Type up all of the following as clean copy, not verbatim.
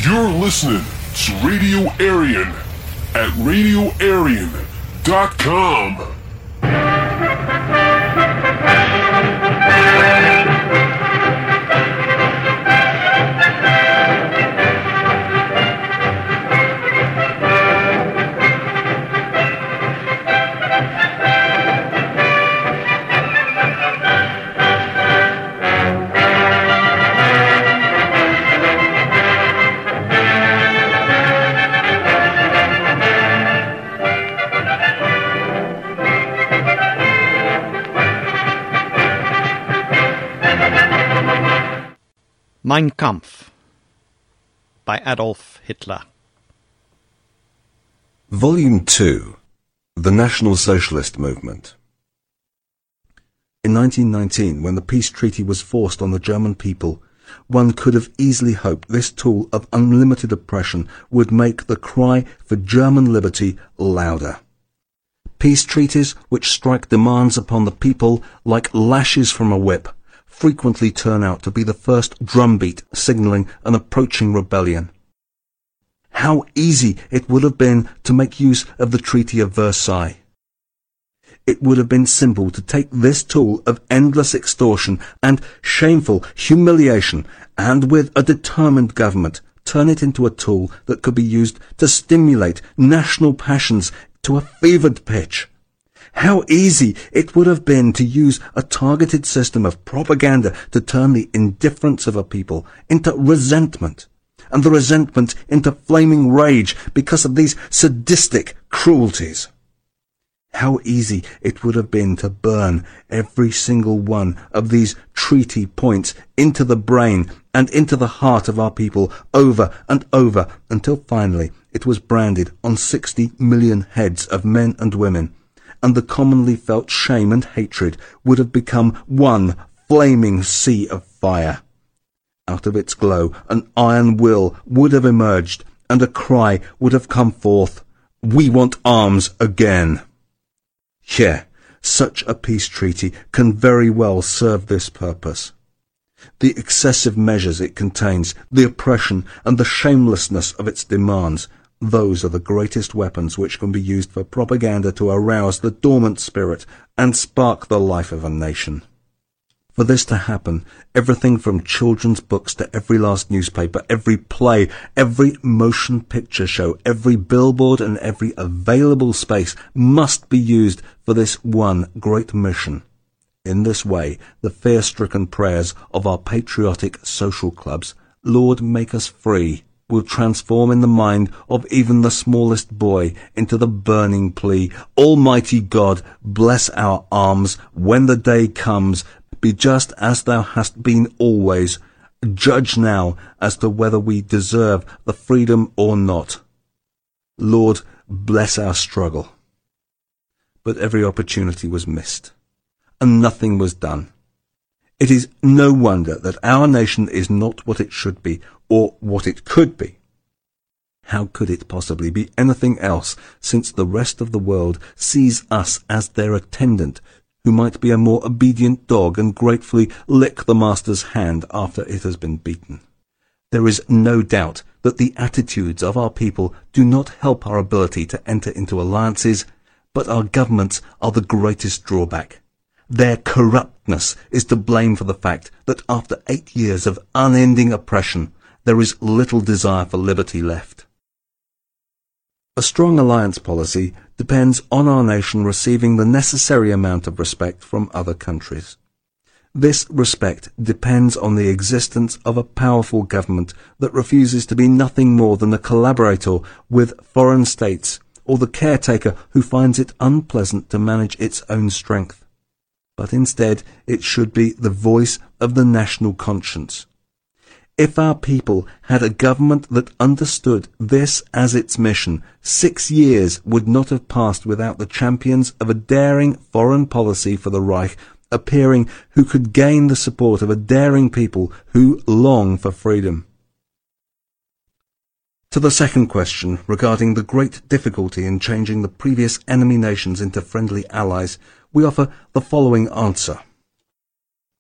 You're listening to Radio Aryan at radioaryan.com. Mein Kampf by Adolf Hitler. Volume 2. The National Socialist Movement. In 1919, when the peace treaty was forced on the German people, one could have easily hoped this tool of unlimited oppression would make the cry for German liberty louder. Peace treaties which strike demands upon the people like lashes from a whip frequently turn out to be the first drumbeat signalling an approaching rebellion. How easy it would have been to make use of the Treaty of Versailles. It would have been simple to take this tool of endless extortion and shameful humiliation, and with a determined government, turn it into a tool that could be used to stimulate national passions to a fevered pitch. How easy it would have been to use a targeted system of propaganda to turn the indifference of a people into resentment, and the resentment into flaming rage because of these sadistic cruelties. How easy it would have been to burn every single one of these treaty points into the brain and into the heart of our people over and over until finally it was branded on 60 million heads of men and women, and the commonly felt shame and hatred would have become one flaming sea of fire. Out of its glow, an iron will would have emerged, and a cry would have come forth, "We want arms again." Yeah, such a peace treaty can very well serve this purpose. The excessive measures it contains, the oppression and the shamelessness of its demands, those are the greatest weapons which can be used for propaganda to arouse the dormant spirit and spark the life of a nation. For this to happen, everything from children's books to every last newspaper, every play, every motion picture show, every billboard and every available space must be used for this one great mission. In this way, the fear-stricken prayers of our patriotic social clubs, "Lord, make us free," will transform in the mind of even the smallest boy into the burning plea, "Almighty God, bless our arms when the day comes. Be just as thou hast been always. Judge now as to whether we deserve the freedom or not. Lord, bless our struggle." But every opportunity was missed, and nothing was done. It is no wonder that our nation is not what it should be, or what it could be. How could it possibly be anything else, since the rest of the world sees us as their attendant, who might be a more obedient dog and gratefully lick the master's hand after it has been beaten? There is no doubt that the attitudes of our people do not help our ability to enter into alliances, but our governments are the greatest drawback. Their corruptness is to blame for the fact that after 8 years of unending oppression, there is little desire for liberty left. A strong alliance policy depends on our nation receiving the necessary amount of respect from other countries. This respect depends on the existence of a powerful government that refuses to be nothing more than a collaborator with foreign states, or the caretaker who finds it unpleasant to manage its own strength. But instead it should be the voice of the national conscience. If our people had a government that understood this as its mission, 6 years would not have passed without the champions of a daring foreign policy for the Reich appearing who could gain the support of a daring people who long for freedom. To the second question regarding the great difficulty in changing the previous enemy nations into friendly allies, we offer the following answer.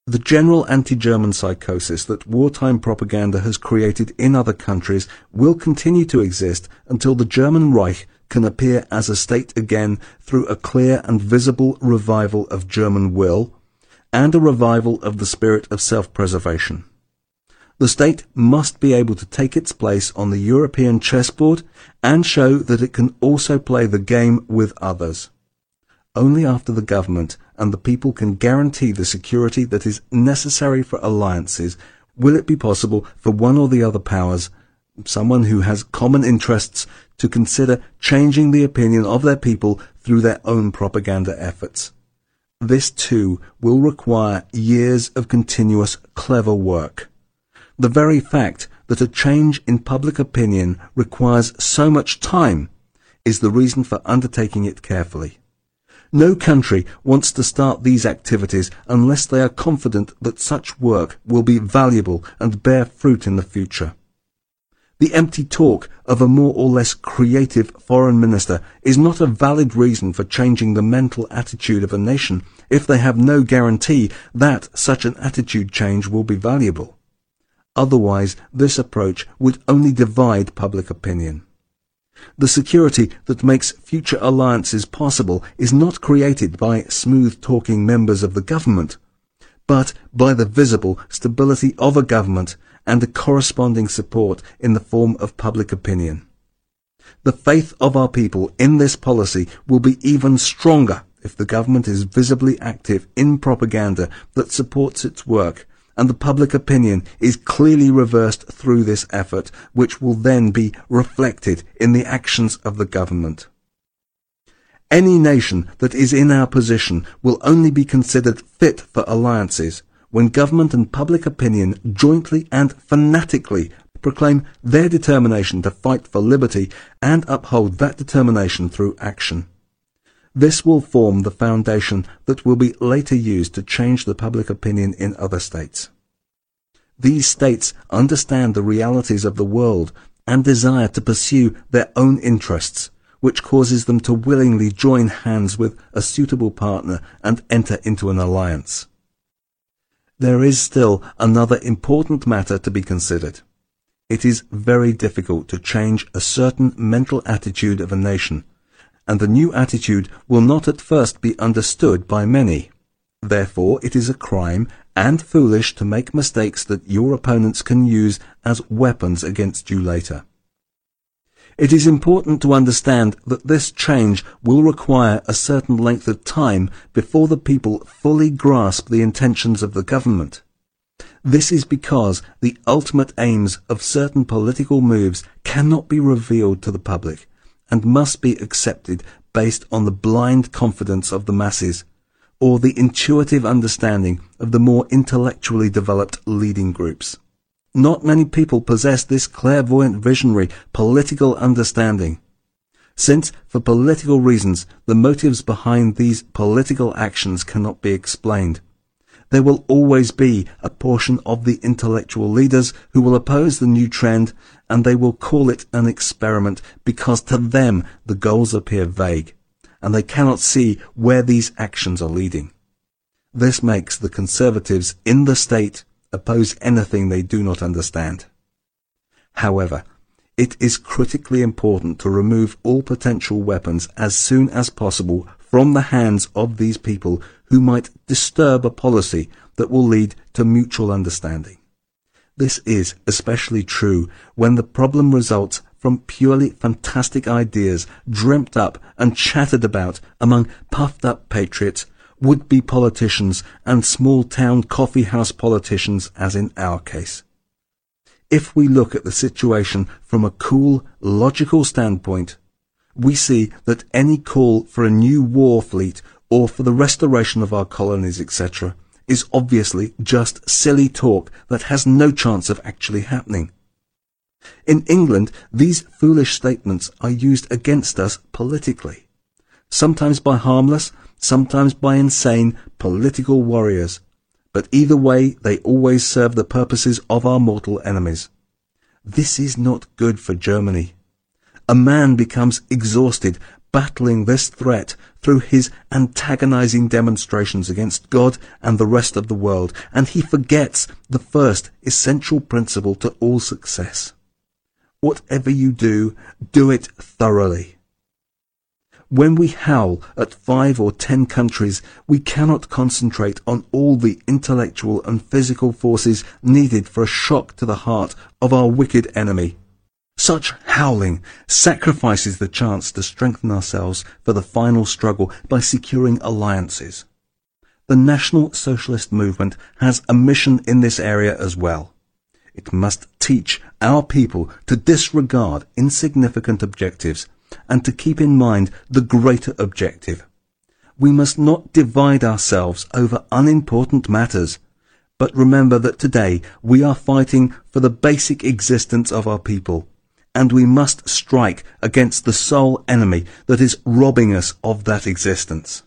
The general anti-German psychosis that wartime propaganda has created in other countries will continue to exist until the German Reich can appear as a state again through a clear and visible revival of German will and a revival of the spirit of self-preservation. The state must be able to take its place on the European chessboard and show that it can also play the game with others. Only after the government and the people can guarantee the security that is necessary for alliances will it be possible for one or the other powers, someone who has common interests, to consider changing the opinion of their people through their own propaganda efforts. This too will require years of continuous clever work. The very fact that a change in public opinion requires so much time is the reason for undertaking it carefully. No country wants to start these activities unless they are confident that such work will be valuable and bear fruit in the future. The empty talk of a more or less creative foreign minister is not a valid reason for changing the mental attitude of a nation if they have no guarantee that such an attitude change will be valuable. Otherwise, this approach would only divide public opinion. The security that makes future alliances possible is not created by smooth-talking members of the government, but by the visible stability of a government and a corresponding support in the form of public opinion. The faith of our people in this policy will be even stronger if the government is visibly active in propaganda that supports its work, and the public opinion is clearly reversed through this effort, which will then be reflected in the actions of the government. Any nation that is in our position will only be considered fit for alliances when government and public opinion jointly and fanatically proclaim their determination to fight for liberty and uphold that determination through action. This will form the foundation that will be later used to change the public opinion in other states. These states understand the realities of the world and desire to pursue their own interests, which causes them to willingly join hands with a suitable partner and enter into an alliance. There is still another important matter to be considered. It is very difficult to change a certain mental attitude of a nation, and the new attitude will not at first be understood by many. Therefore, it is a crime and foolish to make mistakes that your opponents can use as weapons against you later. It is important to understand that this change will require a certain length of time before the people fully grasp the intentions of the government. This is because the ultimate aims of certain political moves cannot be revealed to the public, and must be accepted based on the blind confidence of the masses, or the intuitive understanding of the more intellectually developed leading groups. Not many people possess this clairvoyant visionary political understanding, since for political reasons the motives behind these political actions cannot be explained. There will always be a portion of the intellectual leaders who will oppose the new trend, and they will call it an experiment because to them the goals appear vague, and they cannot see where these actions are leading. This makes the conservatives in the state oppose anything they do not understand. However, it is critically important to remove all potential weapons as soon as possible from the hands of these people who might disturb a policy that will lead to mutual understanding. This is especially true when the problem results from purely fantastic ideas dreamt up and chattered about among puffed-up patriots, would-be politicians, and small-town coffee-house politicians, as in our case. If we look at the situation from a cool, logical standpoint, we see that any call for a new war fleet or for the restoration of our colonies, etc., is obviously just silly talk that has no chance of actually happening. In England, these foolish statements are used against us politically, sometimes by harmless, sometimes by insane political warriors, but either way they always serve the purposes of our mortal enemies. This is not good for Germany. A man becomes exhausted battling this threat through his antagonizing demonstrations against God and the rest of the world, and he forgets the first essential principle to all success. Whatever you do, do it thoroughly. When we howl at 5 or 10 countries, we cannot concentrate on all the intellectual and physical forces needed for a shock to the heart of our wicked enemy. Such howling sacrifices the chance to strengthen ourselves for the final struggle by securing alliances. The National Socialist Movement has a mission in this area as well. It must teach our people to disregard insignificant objectives and to keep in mind the greater objective. We must not divide ourselves over unimportant matters, but remember that today we are fighting for the basic existence of our people, and we must strike against the sole enemy that is robbing us of that existence.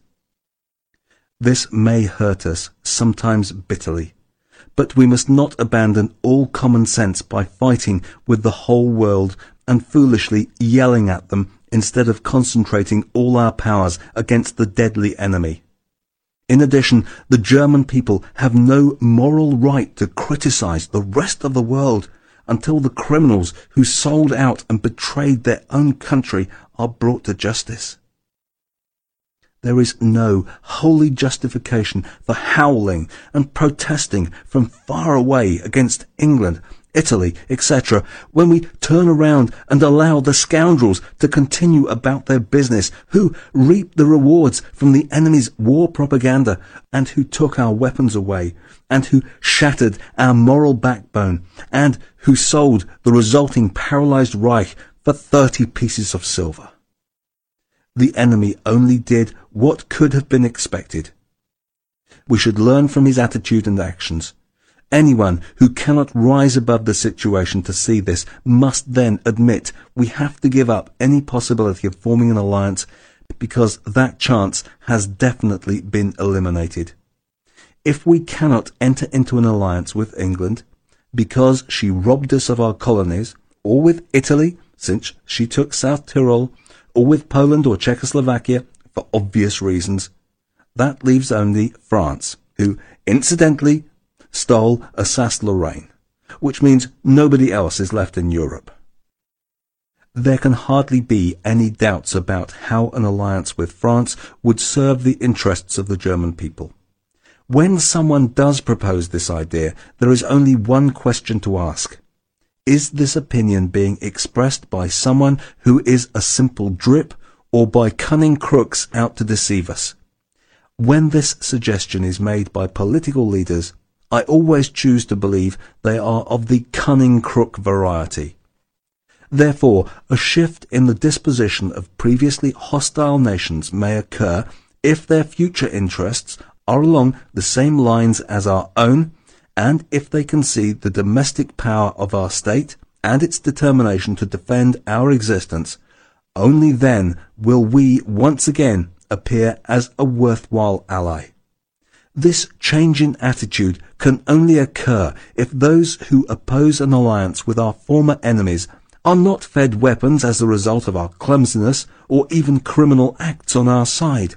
This may hurt us, sometimes bitterly, but we must not abandon all common sense by fighting with the whole world and foolishly yelling at them instead of concentrating all our powers against the deadly enemy. In addition, the German people have no moral right to criticize the rest of the world until the criminals who sold out and betrayed their own country are brought to justice. There is no holy justification for howling and protesting from far away against England, Italy, etc., when we turn around and allow the scoundrels to continue about their business, who reap the rewards from the enemy's war propaganda, and who took our weapons away, and who shattered our moral backbone, and who sold the resulting paralyzed Reich for 30 pieces of silver. The enemy only did what could have been expected. We should learn from his attitude and actions. Anyone who cannot rise above the situation to see this must then admit we have to give up any possibility of forming an alliance, because that chance has definitely been eliminated. If we cannot enter into an alliance with England because she robbed us of our colonies, or with Italy since she took South Tyrol, or with Poland or Czechoslovakia for obvious reasons, that leaves only France, who incidentally stole Alsace-Lorraine, which means nobody else is left in Europe. There can hardly be any doubts about how an alliance with France would serve the interests of the German people. When someone does propose this idea, there is only one question to ask. Is this opinion being expressed by someone who is a simple drip, or by cunning crooks out to deceive us? When this suggestion is made by political leaders, I always choose to believe they are of the cunning crook variety. Therefore, a shift in the disposition of previously hostile nations may occur if their future interests are along the same lines as our own, and if they can see the domestic power of our state and its determination to defend our existence. Only then will we once again appear as a worthwhile ally. This change in attitude can only occur if those who oppose an alliance with our former enemies are not fed weapons as a result of our clumsiness or even criminal acts on our side.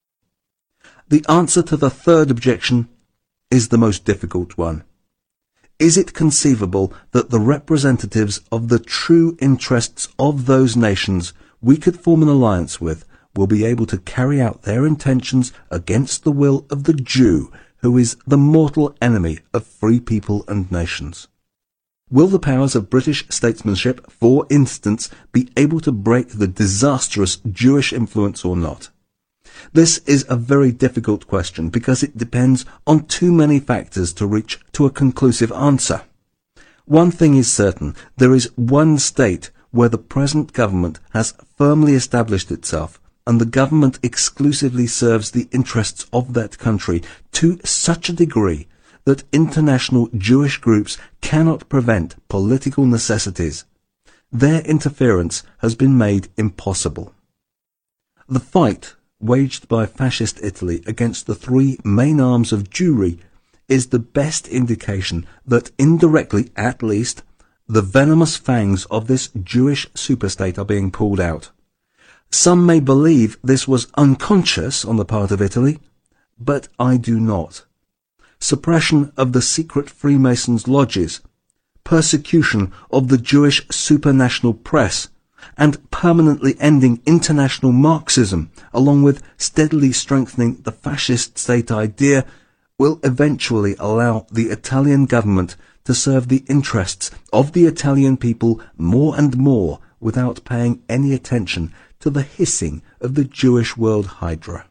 The answer to the third objection is the most difficult one. Is it conceivable that the representatives of the true interests of those nations we could form an alliance with will be able to carry out their intentions against the will of the Jew, who is the mortal enemy of free people and nations? Will the powers of British statesmanship, for instance, be able to break the disastrous Jewish influence or not? This is a very difficult question because it depends on too many factors to reach to a conclusive answer. One thing is certain: there is one state where the present government has firmly established itself, and the government exclusively serves the interests of that country to such a degree that international Jewish groups cannot prevent political necessities. Their interference has been made impossible. The fight waged by fascist Italy against the three main arms of Jewry is the best indication that indirectly, at least, the venomous fangs of this Jewish superstate are being pulled out. Some may believe this was unconscious on the part of Italy, but I do not. Suppression of the secret Freemasons' lodges, persecution of the Jewish supranational press, and permanently ending international Marxism, along with steadily strengthening the fascist state idea, will eventually allow the Italian government to serve the interests of the Italian people more and more without paying any attention to the hissing of the Jewish world hydra.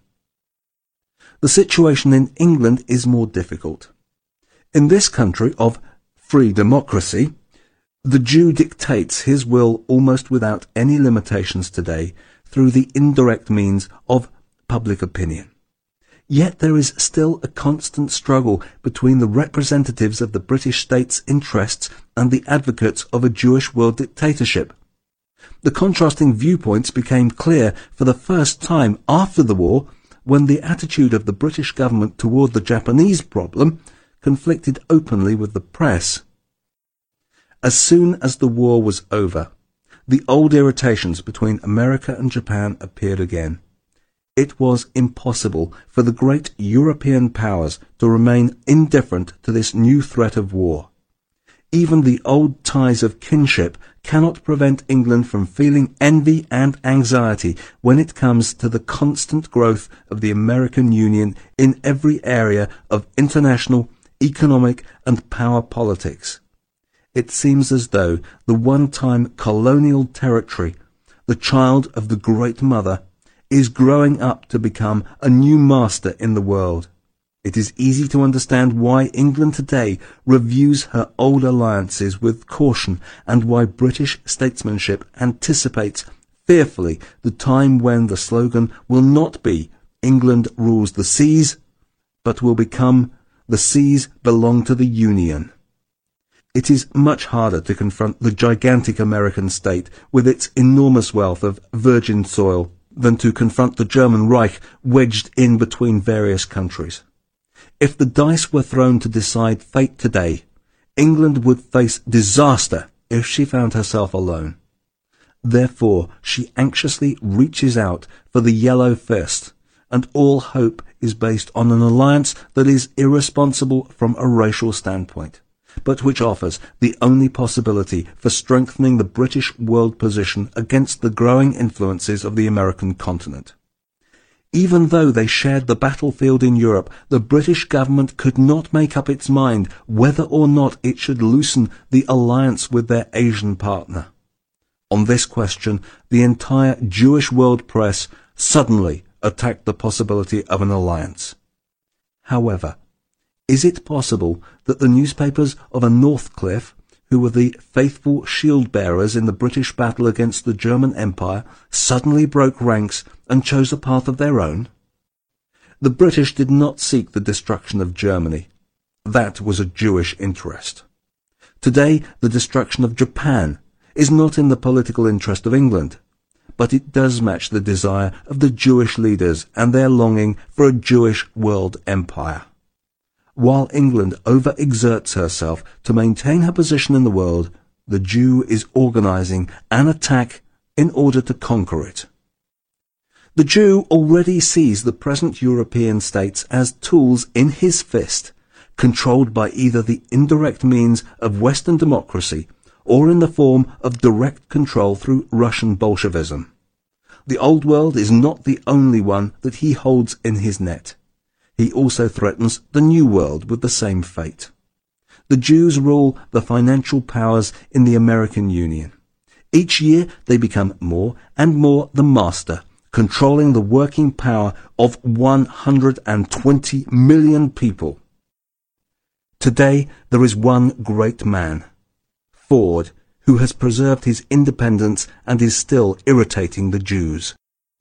The situation in England is more difficult. In this country of free democracy, the Jew dictates his will almost without any limitations today through the indirect means of public opinion. Yet there is still a constant struggle between the representatives of the British state's interests and the advocates of a Jewish world dictatorship. The contrasting viewpoints became clear for the first time after the war, when the attitude of the British government toward the Japanese problem conflicted openly with the press. As soon as the war was over, the old irritations between America and Japan appeared again. It was impossible for the great European powers to remain indifferent to this new threat of war. Even the old ties of kinship cannot prevent England from feeling envy and anxiety when it comes to the constant growth of the American Union in every area of international, economic and power politics. It seems as though the one-time colonial territory, the child of the Great Mother, is growing up to become a new master in the world. It is easy to understand why England today reviews her old alliances with caution and why British statesmanship anticipates fearfully the time when the slogan will not be "England rules the seas," but will become "The seas belong to the Union." It is much harder to confront the gigantic American state with its enormous wealth of virgin soil than to confront the German Reich wedged in between various countries. If the dice were thrown to decide fate today, England would face disaster if she found herself alone. Therefore, she anxiously reaches out for the yellow fist, and all hope is based on an alliance that is irresponsible from a racial standpoint, but which offers the only possibility for strengthening the British world position against the growing influences of the American continent. Even though they shared the battlefield in Europe, the British government could not make up its mind whether or not it should loosen the alliance with their Asian partner. On this question, the entire Jewish world press suddenly attacked the possibility of an alliance. However, is it possible that the newspapers of a Northcliffe, who were the faithful shield-bearers in the British battle against the German Empire, suddenly broke ranks and chose a path of their own? The British did not seek the destruction of Germany. That was a Jewish interest. Today, the destruction of Japan is not in the political interest of England, but it does match the desire of the Jewish leaders and their longing for a Jewish world empire. While England overexerts herself to maintain her position in the world, the Jew is organizing an attack in order to conquer it. The Jew already sees the present European states as tools in his fist, controlled by either the indirect means of Western democracy or in the form of direct control through Russian Bolshevism. The old world is not the only one that he holds in his net. He also threatens the new world with the same fate. The Jews rule the financial powers in the American Union. Each year they become more and more the master, controlling the working power of 120 million people. Today there is one great man, Ford, who has preserved his independence and is still irritating the Jews.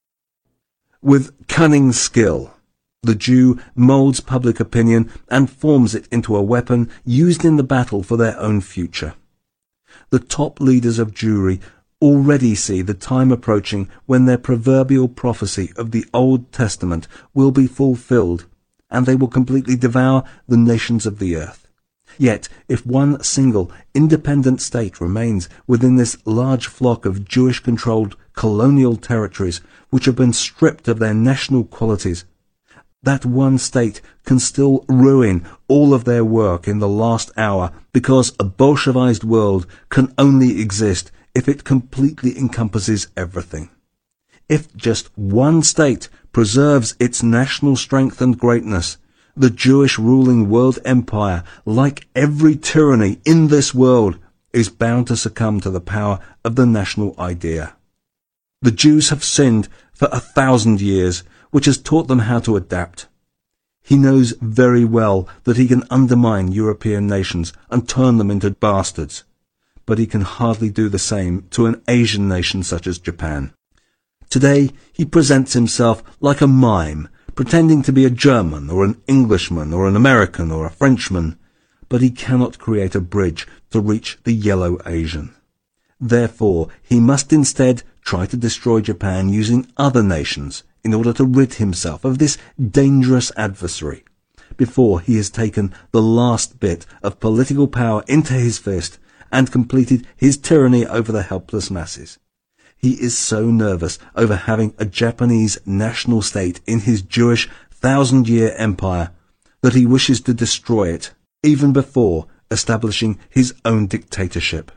With cunning skill, the Jew molds public opinion and forms it into a weapon used in the battle for their own future. The top leaders of Jewry already see the time approaching when their proverbial prophecy of the Old Testament will be fulfilled, and they will completely devour the nations of the earth. Yet, if one single independent state remains within this large flock of Jewish-controlled colonial territories which have been stripped of their national qualities, that one state can still ruin all of their work in the last hour, because a Bolshevized world can only exist if it completely encompasses everything. If just one state preserves its national strength and greatness, the Jewish ruling world empire, like every tyranny in this world, is bound to succumb to the power of the national idea. The Jews have sinned for 1,000 years, which has taught them how to adapt. He knows very well that he can undermine European nations and turn them into bastards, but he can hardly do the same to an Asian nation such as Japan. Today he presents himself like a mime, pretending to be a German or an Englishman or an American or a Frenchman, but he cannot create a bridge to reach the yellow Asian. Therefore, he must instead try to destroy Japan using other nations in order to rid himself of this dangerous adversary, before he has taken the last bit of political power into his fist and completed his tyranny over the helpless masses. He is so nervous over having a Japanese national state in his Jewish 1,000-year empire that he wishes to destroy it, even before establishing his own dictatorship.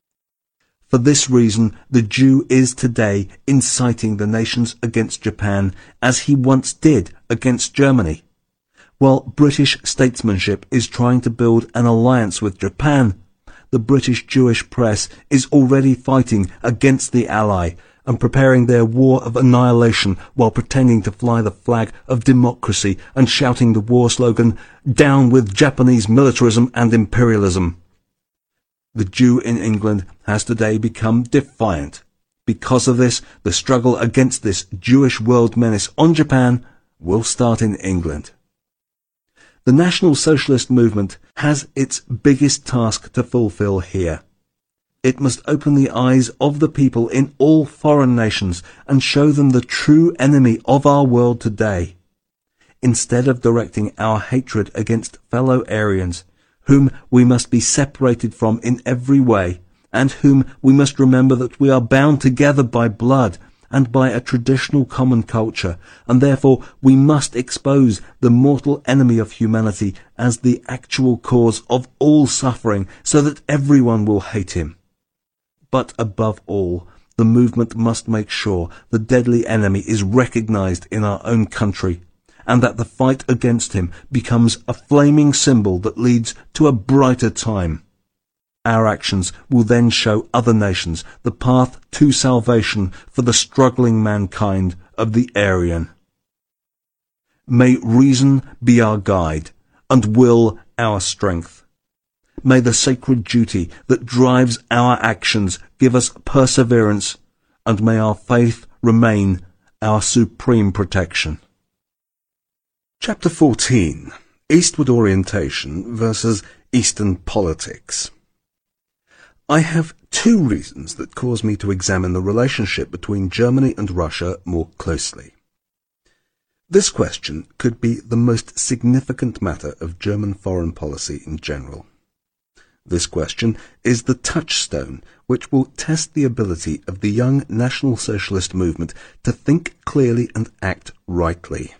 For this reason, the Jew is today inciting the nations against Japan as he once did against Germany. While British statesmanship is trying to build an alliance with Japan, the British Jewish press is already fighting against the ally and preparing their war of annihilation while pretending to fly the flag of democracy and shouting the war slogan, "Down with Japanese militarism and imperialism." The Jew in England has today become defiant. Because of this, the struggle against this Jewish world menace on Japan will start in England. The National Socialist movement has its biggest task to fulfill here. It must open the eyes of the people in all foreign nations and show them the true enemy of our world today. Instead of directing our hatred against fellow Aryans, whom we must be separated from in every way, and whom we must remember that we are bound together by blood and by a traditional common culture, and therefore we must expose the mortal enemy of humanity as the actual cause of all suffering, so that everyone will hate him. But above all, the movement must make sure the deadly enemy is recognized in our own country, and that the fight against him becomes a flaming symbol that leads to a brighter time. Our actions will then show other nations the path to salvation for the struggling mankind of the Aryan. May reason be our guide, and will our strength. May the sacred duty that drives our actions give us perseverance, and may our faith remain our supreme protection. Chapter 14. Eastward Orientation versus Eastern Politics. I have two reasons that cause me to examine the relationship between Germany and Russia more closely. This question could be the most significant matter of German foreign policy in general. This question is the touchstone which will test the ability of the young National Socialist movement to think clearly and act rightly.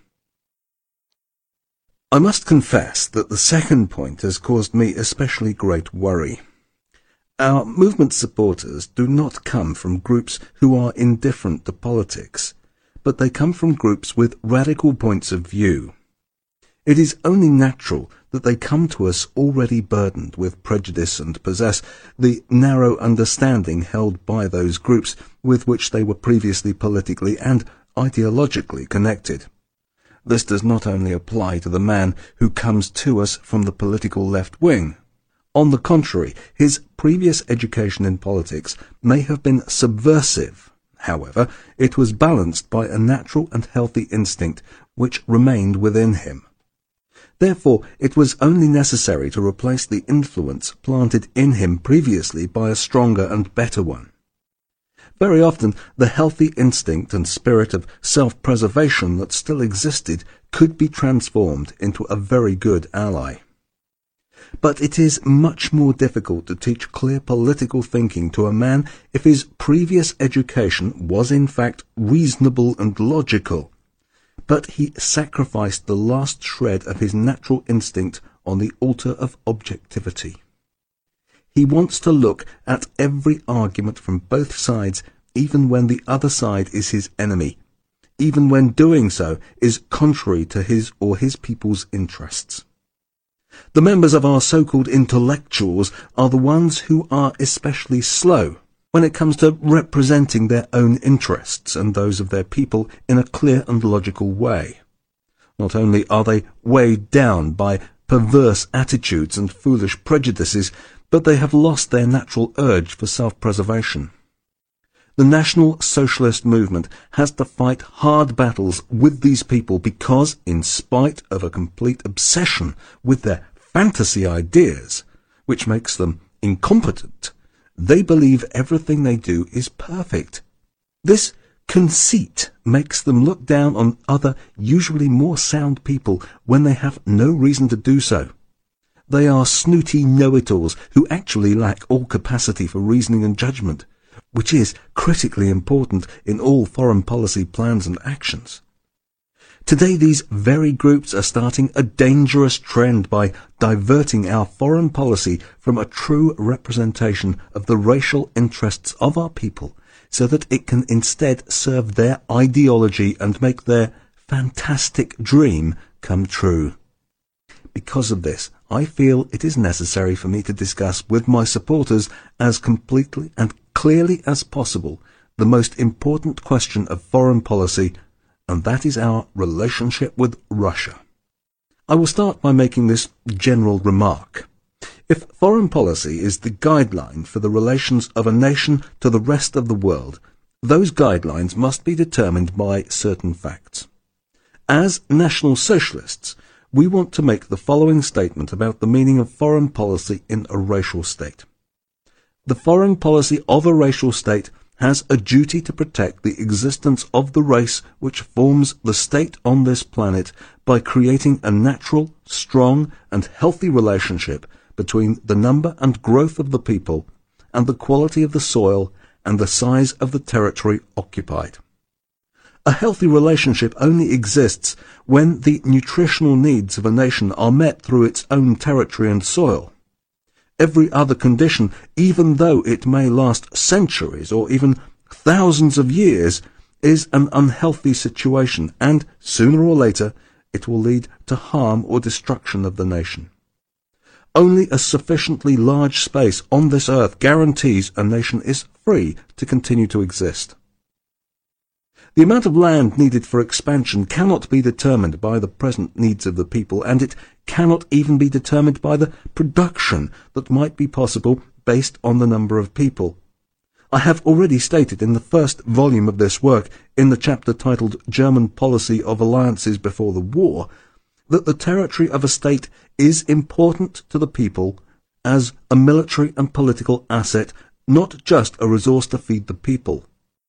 I must confess that the second point has caused me especially great worry. Our movement supporters do not come from groups who are indifferent to politics, but they come from groups with radical points of view. It is only natural that they come to us already burdened with prejudice and possess the narrow understanding held by those groups with which they were previously politically and ideologically connected. This does not only apply to the man who comes to us from the political left wing. On the contrary, his previous education in politics may have been subversive. However, it was balanced by a natural and healthy instinct which remained within him. Therefore, it was only necessary to replace the influence planted in him previously by a stronger and better one. Very often, the healthy instinct and spirit of self-preservation that still existed could be transformed into a very good ally. But it is much more difficult to teach clear political thinking to a man if his previous education was in fact reasonable and logical. But he sacrificed the last shred of his natural instinct on the altar of objectivity. He wants to look at every argument from both sides, even when the other side is his enemy, even when doing so is contrary to his or his people's interests. The members of our so-called intellectuals are the ones who are especially slow when it comes to representing their own interests and those of their people in a clear and logical way. Not only are they weighed down by perverse attitudes and foolish prejudices, but they have lost their natural urge for self-preservation. The National Socialist movement has to fight hard battles with these people because, in spite of a complete obsession with their fantasy ideas, which makes them incompetent, they believe everything they do is perfect. This conceit makes them look down on other, usually more sound people when they have no reason to do so. They are snooty know-it-alls who actually lack all capacity for reasoning and judgment, which is critically important in all foreign policy plans and actions. Today these very groups are starting a dangerous trend by diverting our foreign policy from a true representation of the racial interests of our people so that it can instead serve their ideology and make their fantastic dream come true. Because of this, I feel it is necessary for me to discuss with my supporters as completely and clearly as possible the most important question of foreign policy, and that is our relationship with Russia. I will start by making this general remark. If foreign policy is the guideline for the relations of a nation to the rest of the world, those guidelines must be determined by certain facts. As National Socialists, we want to make the following statement about the meaning of foreign policy in a racial state. The foreign policy of a racial state has a duty to protect the existence of the race which forms the state on this planet by creating a natural, strong, and healthy relationship between the number and growth of the people and the quality of the soil and the size of the territory occupied. A healthy relationship only exists when the nutritional needs of a nation are met through its own territory and soil. Every other condition, even though it may last centuries or even thousands of years, is an unhealthy situation, and sooner or later it will lead to harm or destruction of the nation. Only a sufficiently large space on this earth guarantees a nation is free to continue to exist. The amount of land needed for expansion cannot be determined by the present needs of the people, and it cannot even be determined by the production that might be possible based on the number of people. I have already stated in the first volume of this work, in the chapter titled German Policy of Alliances Before the War, that the territory of a state is important to the people as a military and political asset, not just a resource to feed the people.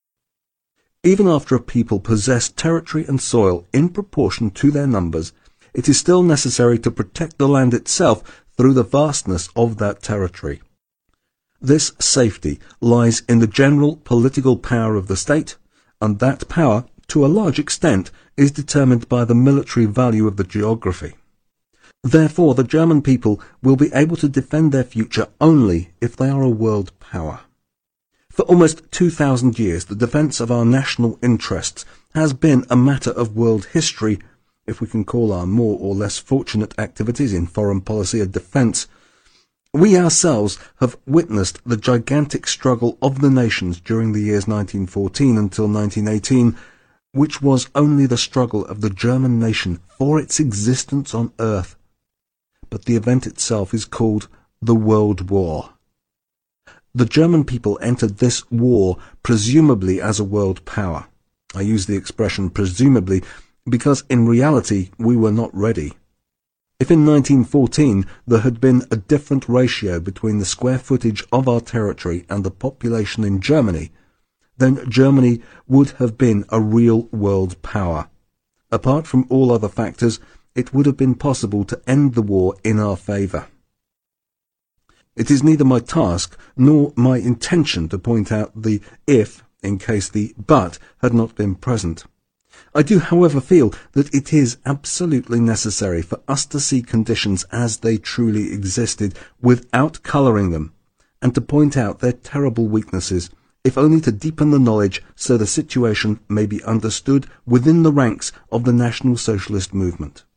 Even after a people possess territory and soil in proportion to their numbers, it is still necessary to protect the land itself through the vastness of that territory. This safety lies in the general political power of the state, and that power, to a large extent, is determined by the military value of the geography. Therefore, the German people will be able to defend their future only if they are a world power. For almost 2,000 years, the defence of our national interests has been a matter of world history, if we can call our more or less fortunate activities in foreign policy a defence. We ourselves have witnessed the gigantic struggle of the nations during the years 1914 until 1918, which was only the struggle of the German nation for its existence on earth. But the event itself is called the World War. The German people entered this war presumably as a world power. I use the expression presumably because in reality we were not ready. If in 1914 there had been a different ratio between the square footage of our territory and the population in Germany, then Germany would have been a real world power. Apart from all other factors, it would have been possible to end the war in our favour. It is neither my task nor my intention to point out the if in case the but had not been present. I do, however, feel that it is absolutely necessary for us to see conditions as they truly existed without colouring them, and to point out their terrible weaknesses, if only to deepen the knowledge so the situation may be understood within the ranks of the National Socialist movement.